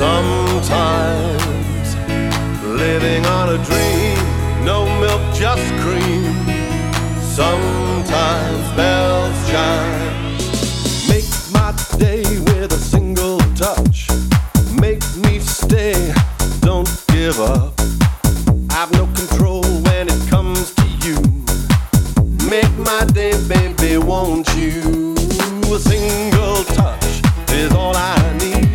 Sometimes living on a dream, no milk, just cream. Sometimes bells chime. Make my day with a single touch. Make me stay, don't give up. I've no control when it comes to you. Make my day, baby, won't you? A single touch is all I need.